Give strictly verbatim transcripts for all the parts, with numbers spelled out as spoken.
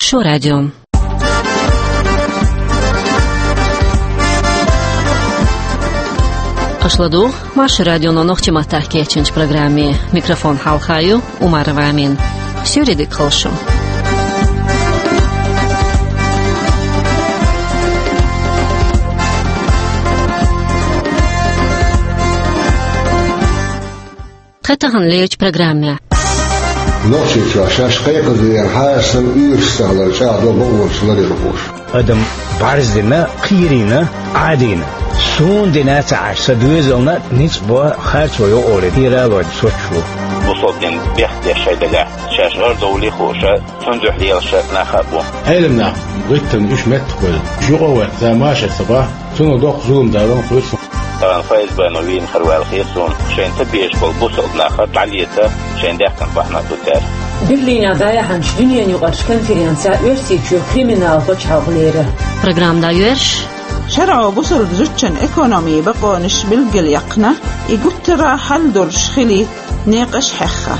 Машу радио. Ашладу Машу радио на ногти матахки чинч программе. Микрофон Халхаю, Умарова Амин. Сюридик холшу. Хэтахан лейч программе. Ночи чашаш кайкызы хаясын үйрсталар чадо болушлары буш. Адам барздина, кирина, адина. Сон динат арса дүзелна нисба харчою оридира сочу. Бусотин бехте шайдага. Шашгар доли хоша, тунжухлиялша нахабу. Элмна гыттын үч метр. Жугова замаша саба, суну док зулум даван кылсын. طبعا فايز بانوين خروال خيسون شين تبيش بالبوصل ناخر تعليته شين ديحكن بحنا توتر Берлина дая ханч dünya югаш конференция версичу криминал почавлere. Программда юерш شرعوا بصر زوجن ايكونومي بقونش بالقل يقنا يقترا حل درش خلي ناقش حخه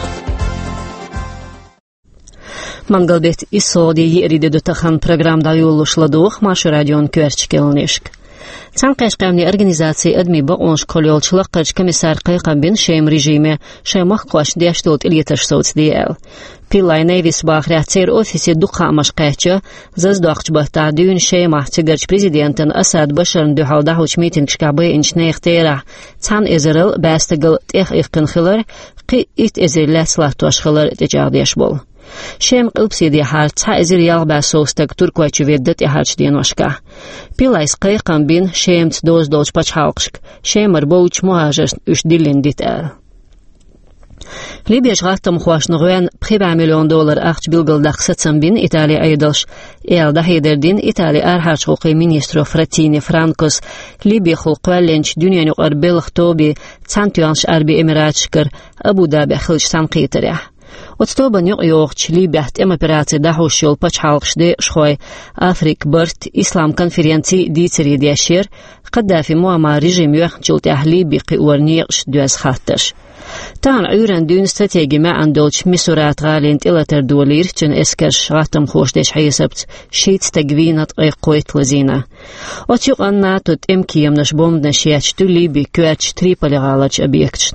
Мангалбет исоди йериде дотахан программда юлушладух Машу радион кверчкелнишк. Цанкашкамни организации адмиба он школёлчылык кыч комиссар кайкамбин шейм режиме шеймах кош дештот илеташ соцдиэл. Пилай Невис бахряцер офисе духамаш кайча заздахч бахта дюн шеймах тигарч президентен Асад Башарн духалдахуч митинг шкабы инчнейхтера. Цан изерил бастыгыл тех ихкын хылар қи ит изерләслах туашхылар тежагдеш бол. Шем قلبسيدي حال تا ازير يالبا سوستك تركواتشو веддет яхарч деношка. Пилайс кайкан бин шемт доз доз пачхалкшк. Шемер боуч муажаш үш дилиндит эл. Либияш гаттам хуашнугуен прибα миллион доллар ахч билгалдах сатсан бин Италия айдалш. Эл дахидердин Италия архарч хуқи министро Фратини Франкос Либия хулқваленч дюняню арбелх тоби цантюанш арби эмиратшкар Абу Даби хилч санқитерях. Отстоба нюк йогч Либият эм операция дахушил пачхалкшды шхой Африк Барт Ислам конференции дицери дяшир Каддафи муама режим юхчил тях Либи қиуарниqш дуаз хатташ. Тан عيران دون استراتيجي ما عندوش مسورات غالين إلتر دولير تن إسكرش غاتم خوشدش حيسبت شيت تقوينات أي قويت لزينة. أتيق أننا تت إمكيم نشبوم نشياتش تولي بكواتش تريبالي غالج أبيكتشن.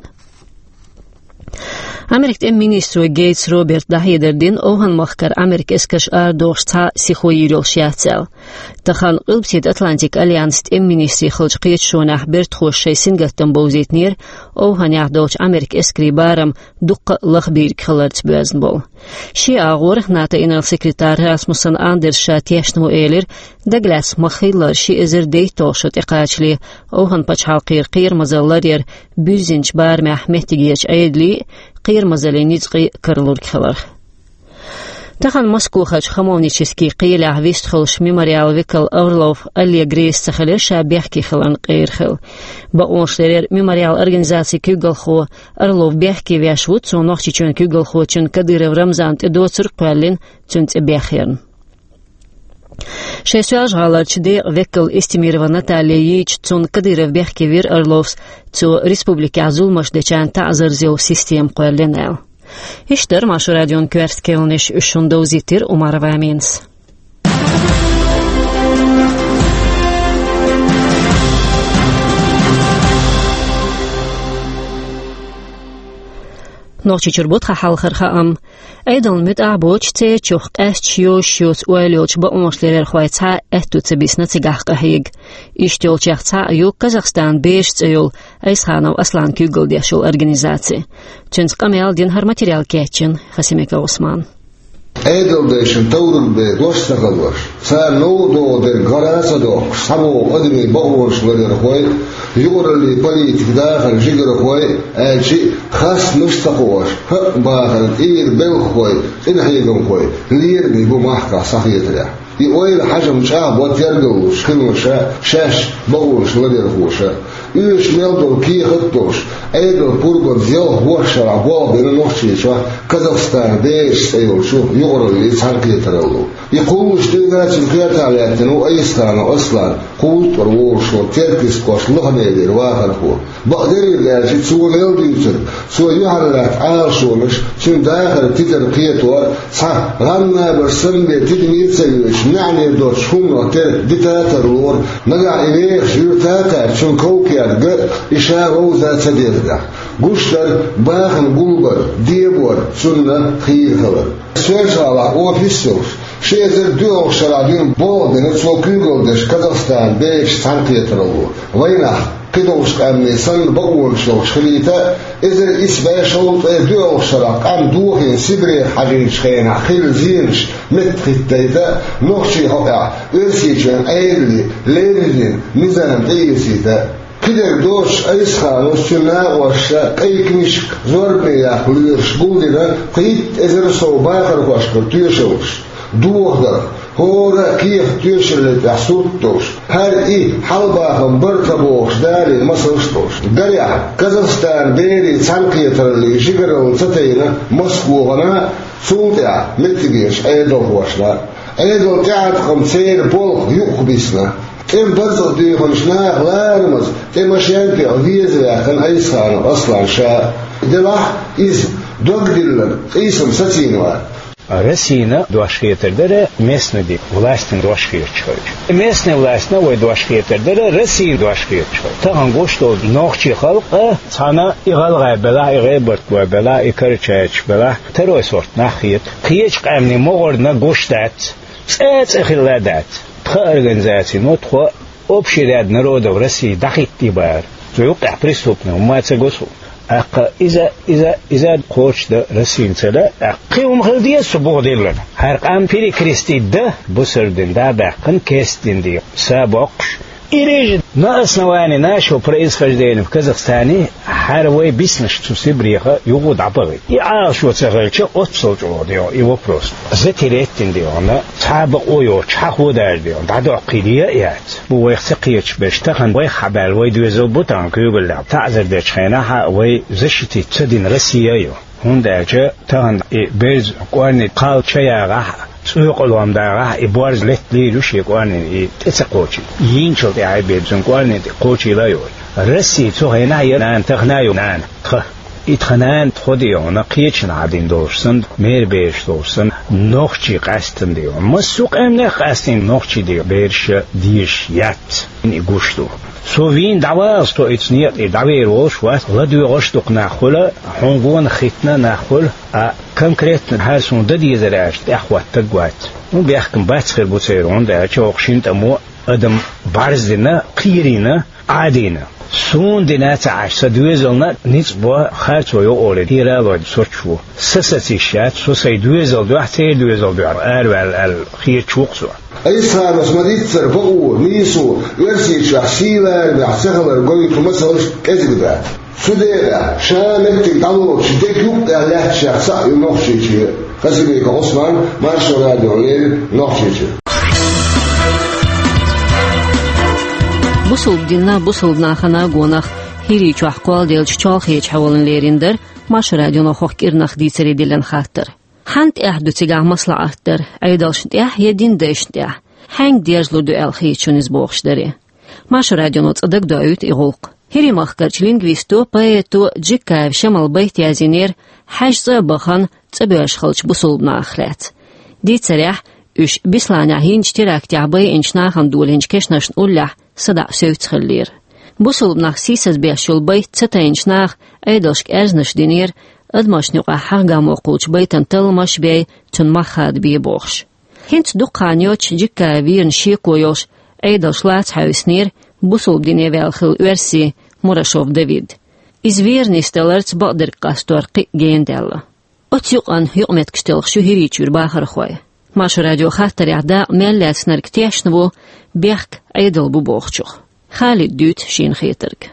Amerikt em ministru Gates Robert Dahiderdin ohan machkar Amerik eskers ardoch ta sichoyirol shiatsel. Tahan Ulbsit Atlantic Alliance em ministri khulj qiytshonah bert khosh singattan bozitnir ohan yahdoch Amerik eskri baram duqqa lakhbir khalarts beznbol. Shi agor nata inal sekretar Rasmussen Anders Shatiyashnu elir Douglas Makhillar shi ezer deytoshot iqachli ohan pachhalqir qir mazallarir büzinch bar mahmetigiyach aydli قير مزالي نزقي كرلور كخلر. تخن مسكو خش خمونيشسكي قيلة ويستخلش ميموريال ويكل أورلوف اللي جريس سخلر شابيحكي خلن قير خل. بقونش لرير ميموريال أرجنزاسي كيغل خو أورلوف بيحكي ويشوت سو نوخشي چون كيغل خو چون كدير رمزان تدو سرقوالين چون تبيحيرن. شيسواج غالرچ دي ويكل استيميروانا تالييچ چون كدير بيحكي وير أورلوفس تو республика Азулмаш дечан тазырзел систем qoylenel. Iştır Mašu radion kvertkelnish üçünde uzitir Umarova Amins. Ночи чурбутха халхарха ам. Айдал мит абоч те чух эсчио шют уэлёч ба умошлерер хвайца этуце бисна цигахка хиг. Иштёл чахца ю Казахстан беш цеюл Айсханов Аслан Кюгл дешул организации. Чунскамел дин хар материал кетчин Хасимека Осман. Edeldeşin tavırın be dostla kalmış. Sen ne oldu der garasa dok. Samu adını bağırışları koy. Yugurali politik dahil jigara koy. Elçi khas müstakoş. Hak bağır ir bel koy. İnhiyegum koy. Lirni bu mahka sahiyetle. يقول حجم شعب وتيرجوش كنوشا شاش بوش لديرخوشا يوش ميلدو كي خطوش ايدو بورغون زيوه وحشا عبوه بين نوخشيشا كازاخستان ديش سيوشو يغرو اللي تحركي ترولو يقوموش تيغات الكيات على اتنو ايستان اصلا قوت وروشو تيركيس كوش لغني دير واخر خو بقدر يلاجي تسوى ميلدو يوتر سوى يحرلات عاشونش شن داخل تيتر قيتور صح غمنا برسن بي تدمير سيوش نعني دوش شون ديتاتر لور نقع إليخ يرتاتر شون كوكيار إشاء روزا تديردا قشتر باخن قلبر ديبور سنة خير خبر سوال شعلا اوفيسوش شيزر دوغ شرادين بودن سو كيغولدش كازاخستان بيش تنقيتر لور وينح كدوش قامني سن بقول شوش خليتا إذا إسباع شوط دوغ شراق أم دوغين سبري حاجين شخينا خيل زينش متخيتا نوخشي هقع إرسيجان أيرلي ليرلين ميزانم تيسيتا كدر دوش أيسخانوش شنا وشا كيكنش زوربني ياخليرش قولنا قيت إذا سو باخر واشكر تيشوش دوغ در هورا كيف تيشل تحسوتوش هر إيه حلباهم برتبوش داري مصرشتوش دريع كازاخستان بيري تنقيتر اللي شكرون ستينا مسكوغنا سوطع متبيش أيضا واشنا أيضا قاعد خمسين بولخ يقبسنا إن برزق ديخنشنا غارمز إما شانكي عذيز لكن أيسان أصلا شاء دلح إز دوغ دلن إيسم ستينوا Россия дуашхеттердере местные власти дуашхетчой. Местные власти ой дуашхеттердере Россия дуашхетчой. Таган гошто нохчи халка цана игалга бела игеберт бела икарчач бела второй сорт нахет. Киеч камни могорна гоштат. Цэц эхиладат. Тха организации но тхо общий ряд народов России дахитти бар. Зуюк преступный умаца госу. أق إذا إذا إذا قوش ده رسين سلا أقيم خلدية سبوع ديلنا هرقام فيري كريستي ده بسردين ده بقن كيستين دي سابقش إيريج ناقص نواني ناشو برئيس خجدين في كازاخستاني حروي بيسنش تسيبريخا يوغود عبغي يعاشو تغلش أتصل جوديو يو بروس زتيريتين ديونا سابق أويو تحقو دار ديون دادو عقيدية إيات بو يخسقيتش بشتغن وي خبال وي دوزو بوتان كيوغل لعب تعذر ديش خيناها وي زشتي تسدين رسيايو هون داجة تغن بيز قواني قال شياغا سوق الوام دارا إبوارز لت لي لوشي قوانين تسقوشي ينشل تعي بيبزن قوانين قوشي لا يول رسي تغينا ينان تغنايو نان تخ إتخنان تخديون قيتشن عدين دورسن مير بيش دورسن نوخشي قاستن ديون مسوق امنا قاستن نوخشي ديو بيرش ديش يات إني قوشتو سوفين دعواز تو اتنيت دعوي روش واس لدو غشتوق ناخولا حنقون خيتنا ناخول كونكريت هارسون ددي زراش تأخوات تقوات وبيحكم باتخير بوتيرون دا چوقشين تمو ادم بارزدنا قيرينا عادينا سون دينا تعاش سدويزلنا نيتبوا خارج ويو اولي ديرا لود سوتشو سساتيشات سوسي دويزل دو حتى دويزل دو اربع الخير چوقسو أيسان مسمديتر بقو نيسو يرسي شخصيلا بيحسخل قوي كمسلش كذبا سوديلا شانك تقالو شديك يبقى له شخصا ينوخشيشي قسميك عثمان مارشو راديو ليل نوخشيشي بوسل دينا بوسل ناخنا غونخ هيري چوحقوال ديل چالخيچ حوالن ليريندر مارشو راديو نوخوخ كيرنخ ديتري ديلن خاطر حنت احدو تيغا مصلحتر ايدالشنت اح يدين ديشنت اح حنگ ديرزلو دو الخيچونيز بوخشدري مارشو راديو نوتصدق دويت اغلق هيري مخكرچ لينغويستو بايتو جيكايف شمال بيت يازينير حجز بخان تبيش خلچ بوسلبنا اخلات دي تريح اش بيسلانيا هينج تراك تعبي انشناخن دولينج كشنشن اولح صدع سوت خلير بوسلبنا سيسز بيشول بيت تتاينشناخ ايدالشك ارزنش دينير ادماش نقع حقا موقوش بيتن تلمش بي تن مخاد بي بوخش هنت دقانيوش جيكا بيرن شيكويوش ايدالش لات حاوسنير بوسلب ديني والخل ورسي مرشوف دافيد إز ويرني ستلرت بقدر قاستور قي جيندالا أتيقن يقمت كشتلخ شو هيريتشور باخر خوي ماش راديو خاطر عدا ملات نركتيشنو بيحك عيدل ببوخشوخ خالد دوت شين خيترك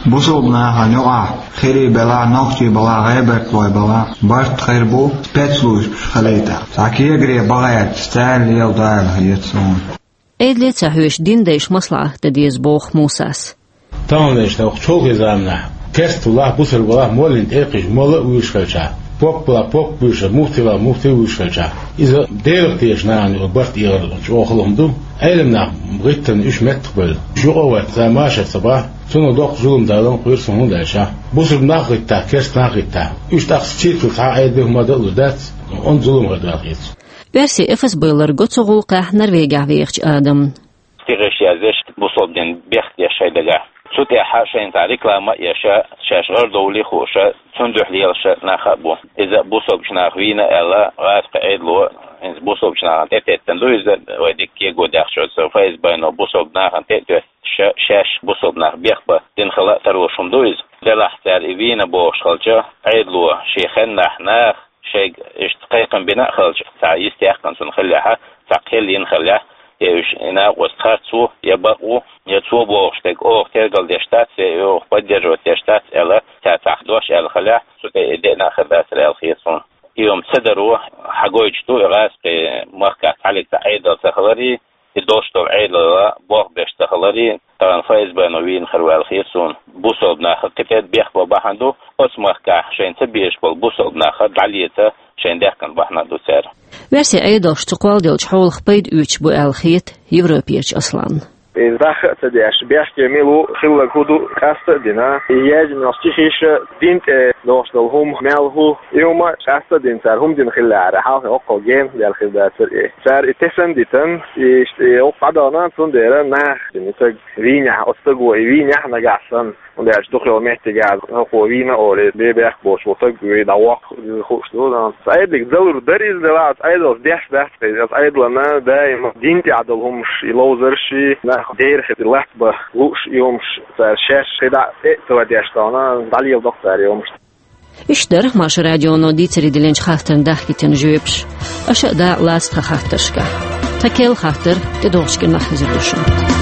بوصلنا هنوع خيري بلا نوختي بلا غيبك لوي بلا بارت خير بو سبيتسلوش خليتا ساكي يجري بغايت ستال يلدال هيتسون ايدلي تسهوش دين ديش مصلحة تديز بوخ موساس تاونش توق چوغي زامنا كست الله بوصل بلا مولين ايقش مولا ويشكلشا بوك بلا بوك بوشا مفتي بلا مفتي ويشكلشا إذا ديرك تيش نعني وبرت إيغر شوخلهم دو علمنا بغيتن إيش متقبل شو قوات زماشة صباح سنو دوق زولم دالون قوير سنو داشا بوصل ناقيتا كست ناقيتا إيش تاقس تشيتل تعايده مدلو دات on zulum gadaqit. Versi efes beyler gotsoğulqa Norvegiya veğç adam. Tigish yazish busobdin bext yaşaydaga. Sut ya haşayn reklama yaşa şaşgır dawli xoşa tundühli yaşa naxabu. İza busob şnaxvina ela rasqa edlo ins busob şnaxan tetetten do yüzde wedikki godax şo sofayz bayno busob naxan tetet şaş busob nax beqba din xala tarwşum do yüz delahtar evina boşxalca edlo şeyxen naxnax شيء اشتقاقا بناء خلج تعيس تيقن سنخليها تعقل ينخليها يش إنا وستخاتسو يبقو يتسو بوشتك أو ترجل دشتات أو بدرجة دشتات إلا تعتقدوش إلا خليها سوك إدينا خدات الخيصون يوم صدروا حقويجتو إغاس بمركز عليك تعيد التخلري الدوشتو عيد لا بوق بيشتخلري طبعا فايز بانوين خلوا الخيصون بوصل بناخد كتاب بيخبا بحندو اسمك شين تبيش بول بوصل بناخد عليته شين دهكن بحنا دو سير Versi aydosh تقوال ديلش حول خبيد اوش بو الخيط يوروبيش أصلاً. إذا تديش بيش جميلو خلا كودو كاست دينا يجي من أشتيش دين دوش لهم ماله يوم كاست دين صار هم دين خلا على حال أقل جيم ديال خلا صار صار اتسم ديتن يش أقعدنا صنديرا نح دينك فينيا أستقوا فينيا نجاسن وده أشتغل محتاج هو فينا أو بيبيخ بوش وتقوي دواق خوش دولان سأيدك زور دريز دلات أيضا ديش ديش أيضا لنا دايما دينتي عدلهم يلوزرشي دير خد اللحظة لوش يومش شاش خدا إتوا ديشتانا دالي الدكتور يومش إشتر ماش راديونو ديتري دلنج خاطر داخلتن جوبش أشأ دا لاست خاطرشكا تكيل خاطر تدوشك نحزر دوشن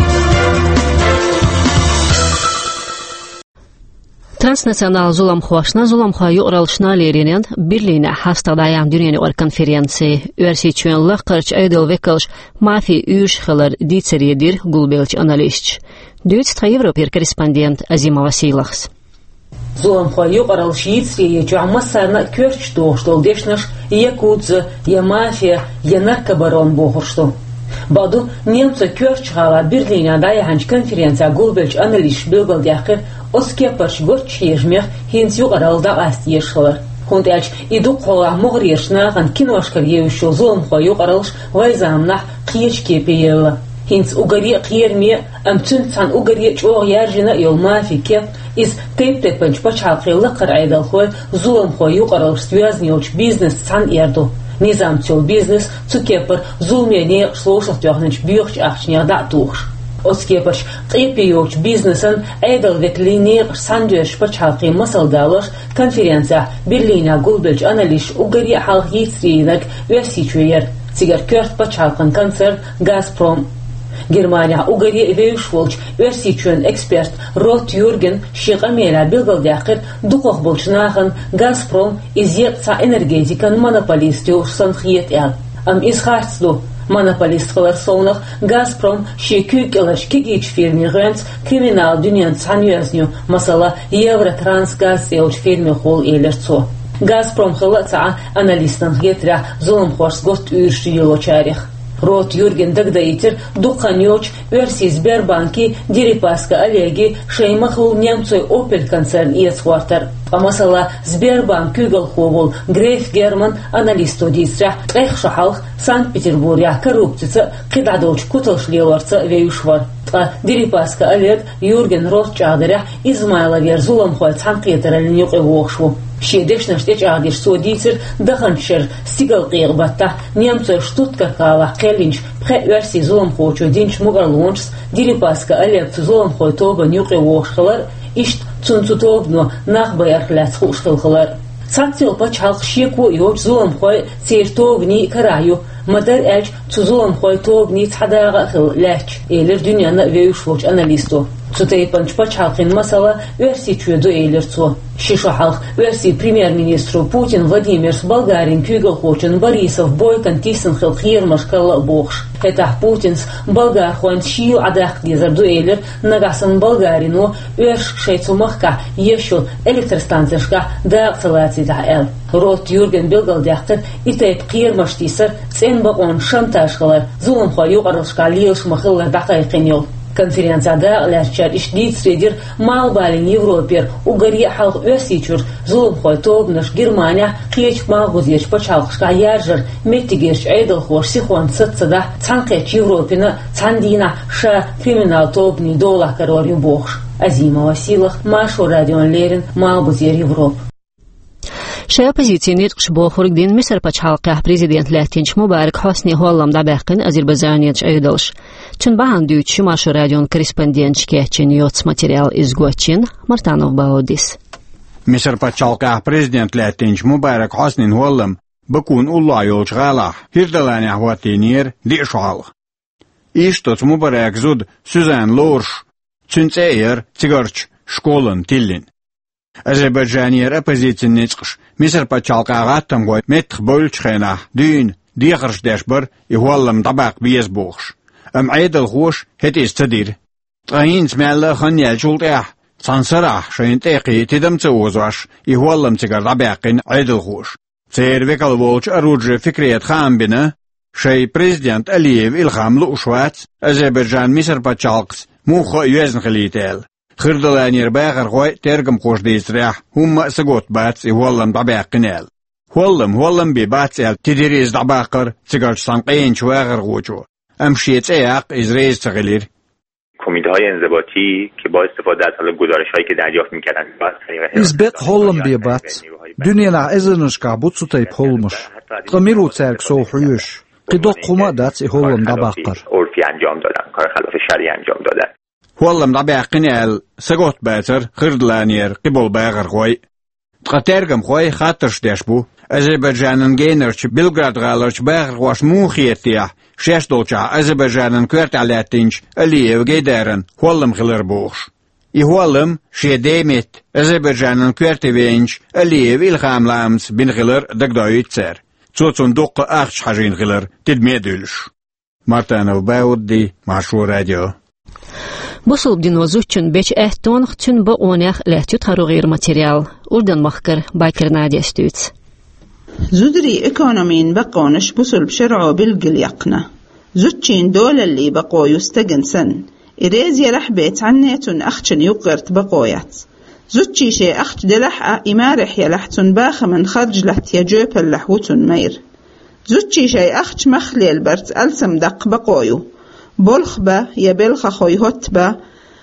Transnacional Zulamxuaşna Zulamxuayı oralışna lerinin birliğine hastadayam dünyani or konferensiya üversiçönlük qırç aydıl vekalş mafi üç xılar ditseriyedir gulbelç analistç. Düt ta Evropir korrespondent Azima Vasilaxs. Zulamxuayı oralış yitsiye çağmasarna körç doğuştol deşnaş yakutza ya mafia ya narkobaron boğurştu. Badu Nemca körç xala birliğine dayahanç konferensiya gulbelç analistç bilgal diyakir Oskepers gorch yejmeh hins yuqaralda ast yeshlar. Huntelch idu qola mogrieshnagan kinoshkar yevsho zolm khoyu qaralsh vayzamnah qiyech kepeyela. Hins ugari qiyermi amtun san ugari choq yarjina yolma fikep iz tepte panch pachaqilla qaraydal khoy zolm khoyu qaralsh связнилч biznes san erdo. Nizam tsul biznes tsukeper zulmene shloshot yohnich buyuch achnyada tuch. Oskepers qiypiyoch biznesin aydal vetlini sandöş pachaqi masaldalar konferensiya Berlina gulbelch analish ugari halq yitsiyinak versiçüyer sigar kört pachaqın konser Gazprom Germania ugari eveyshvolch versiçön ekspert Rot Jürgen shiqamela bilgaldaqir duqoq bolchnaxın Gazprom izyetsa energetikan monopolistyo sanxiyet el am izhartslu Monopolistlar sonach Gazprom şekükelaş kigiç firmi rents kriminal dünyan saniyasnyu masala Eurotransgaz seuç firmi hol elertso. Gazprom xalatsa analistan getra zulmxors gost ürşiyelo çarih. Rot Jürgen dagdaitir duqanyoch versi Sberbanki Deripaska Olegi Шеймахл Немцой Opel konzern ietsxvartar. Masala Sberbank Google Howol Greif German analisto disra qex shahalx Sankt-Peterburgya korruptsiya qidadolch kutalshlelartsa veyushvar. Deripaska Oleg Jürgen Rothschildera Izmaila Verzulamxoy Sankt-Peterburgya yoqevoxshu. Şedeşnaş teçadiş soditsir daxanşer sigal qiyqbatta Nemcoy Stuttgartala qelinch pre versi Zulamxoyço dinch mugarlonch Deripaska Oleg Zulamxoy toba yoqevoxshalar işt Цунцутовно нахбаярхляц хушхылхылар. Цакцил пачалх шеку йоч Zulamxoy цертовни караю. Мадар элч Zulamxoy tovni цадага хыл лач. Элер дünyanı veyuşvoç analisto. Цутейпанч почалкин масала версии чуеду эйлерцо. Шишахалх версии премьер-министру Путин Владимир с Болгарин Кюгел Хочин Борисов Бойкан Тисэн Хилхир Машкала Бохш. Это Путинс болгар хоин шию адах дизарду эйлер нагасан Болгарину верш шейцу махка ешул электростанцияшка да акцелации да эл. Рот Юрген Белгалдяхтер и тейп Кир Маштисер цен баон шанташкалар зулым хою аралшка лилш махылла дакайкиньол. Конференцияда ләрчәр ишлит средир малбалин Европер угари халк өсичур зулым хой тобнаш Германия кеч малгузеш почалхшка яржыр меттигеш айдыл хош сихон сытсыда цанкеч Европина цандина ша криминал тобни дола корорю бохш Азимова силах Машу радион Лерин малбузер Европ. شای اپوزیسیون نتقش با خورگدین مصر پچالقه پرزیدنت لاتینش مبارک حسنی هولم دباقین آذربایجانیش ایدالش چون به هندوی شماش رادیون کریسپندینچ که چنیوت ماتریال ازگوچین مرتانو باودیس. مصر پچالقه پرزیدنت لاتینش مبارک حسنی هولم بکون الله یولش غاله هردلانی هواتینیر دیشال. ایشتوت مبارک زود سوزان لورش چنچایر تیگرچ شکولن تیلین. Азербайджанер оппозиция нечкш. Мисер пачалка аттам гой метх болчхена. Дюн дихрш дашбар и хуаллам табак биес бохш. Ам айдал хош хет истадир. Траин смяла ханья чултя. Цансара шайнтеqi тидам цозваш и хуаллам цигар табакин айдал хош. Цервекал волч оружие фикрият хамбина. Шей президент Алиев Илхам Лушвац Азербайджан мисер пачалкс мухо юезн халител. خردلانير باخر خوي ترجم خوش ديسرح هم سقوط باتس يولم طباقنال ولم ولم بباتس تدريز طباقر سقط سانقين شواغر غوجو امشيت اياق ازريز تغلير کمیته‌های انضباطی که با استفاده از حالا گزارش‌هایی که دریافت می‌کردن ازبق هولم بیبات دنیا ازنش کابوت سوتای پولمش قمیرو ترک سوحیش قدو قمادات هولم طباقر عرفی انجام دادن کار خلاف شرعی انجام دادن والله مدبقنال سقوط باتر خردلانير قبل باغر خوي تقترقم خوي خاطرش داشبو Азербайджанын гейнерч Белград галарч باغر واش موخيتيا شاش دولچا Азербайджанын كورت علاتينش Алиев гейдерен والله مخلر بوخش и والله شيديمت Азербайджанын كورت венч Алиев Илхам ламс بن خلر دغدايتسر цоцун доққа ахч хажин خلر تدميدلش مارتانو باودي ماشو راديو Бусул динозучун беч эхтон хтун ба онях лехтю таругир материал. Урдан махкар байкер надестуц. زودري إقونومين بقونش بسول بشرعو بالقل يقنا زوتشين دول اللي بقو يستقن سن إريز يلح بيت عنيتون أخشن يقرت بقويات زوتشي شي أخش دلحة إمارح يلحتون باخ من خرج لحت يجوب اللحوتون مير زوتشي شي أخش مخلي البرت ألسم دق بقويو بلخبة يبلخ خوي هتبة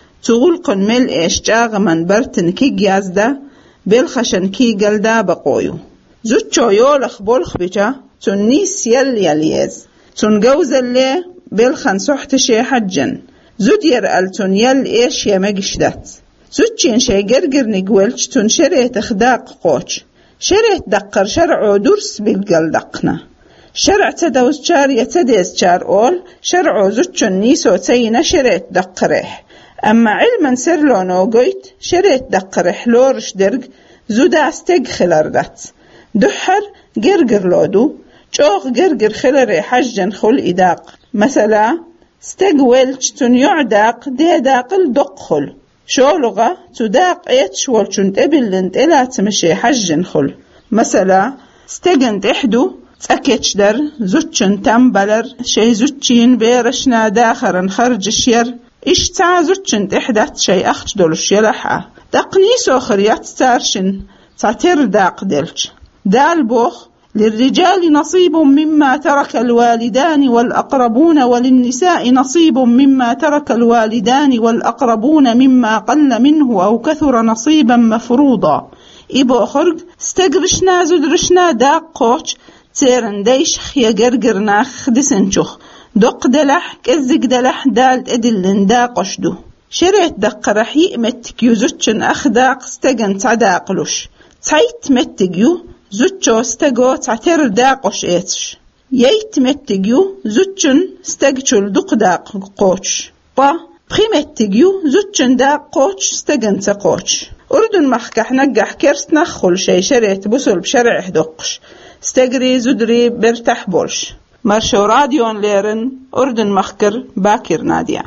تغلقن مل إيش جاغ من برتن كي جازدا بلخشن كي جلدا بقويو زوتشو يولخ بلخ بجا تنيس يل يليز تنجوز اللي بلخن سحت شي حجن زود يرقل تن يل إيش يمجشدت زوتشين شي جرجر نجولش تنشري تخداق قوش شري دقر شرعو درس بالجل دقنا شرع تدوز شار يتديز شار أول شرعو زوتشن نيسو تينا شريت دقريح أما علما سرلونو قيت شريت دقريح لورش درج زودا استج خلردت دحر جرجر لودو شوخ جرجر خلري حجن خل إداق مثلا استج ويلش تن يعداق دي داقل دقخل شو لغة تداق ايتش والشنت ابلنت إلا تمشي حجن خل مثلا استجنت إحدو تأكيتش در زوتشن تنبلر شي زوتشين بيرشنا داخرا خرج الشير إيش تا زوتشن تحدث شي أخش دولش يلحا دقنيس آخر يتسارشن تعتر داق دلش دال بوخ للرجال نصيب مما ترك الوالدان والأقربون وللنساء نصيب مما ترك الوالدان والأقربون مما قل منه أو كثر نصيبا مفروضا إبو خرج استقرشنا زدرشنا داق قوش تيرن ديش خيا جرجرنا خدسنشخ دق دلح كزق دلح دالت ادلن داقشدو شريت دق رح يمتك يزوتشن اخداق استجن تعداقلوش تايت متجيو زوتشو استجو تعتر داقش ايتش ييت متجيو زوتشن استجشل دق داق قوش با بخيمة تيجيو زوتشن دا قوتش استجنت قوتش أردن مخكح نجح كرست نخل شي شريت بسل بشرع حدقش استجري زدري برتاح بولش مرشو راديون ليرن أردن مخكر باكر ناديا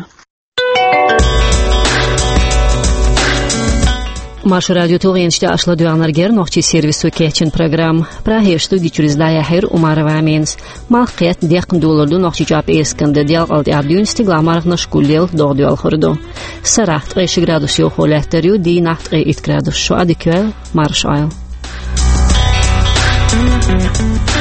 Марш радио тугенчте ашла дуанаргер нохчи сервису кечин программ. Праге студи чуризлая хер умарова менс. Малхет декн долларду нохчи жап эсканде дел алди адюнсти гламаргна шкулел догдуал хордо. Сарахт эш градус ё холеттерю ди нахт э ит градус шо адиквел марш айл.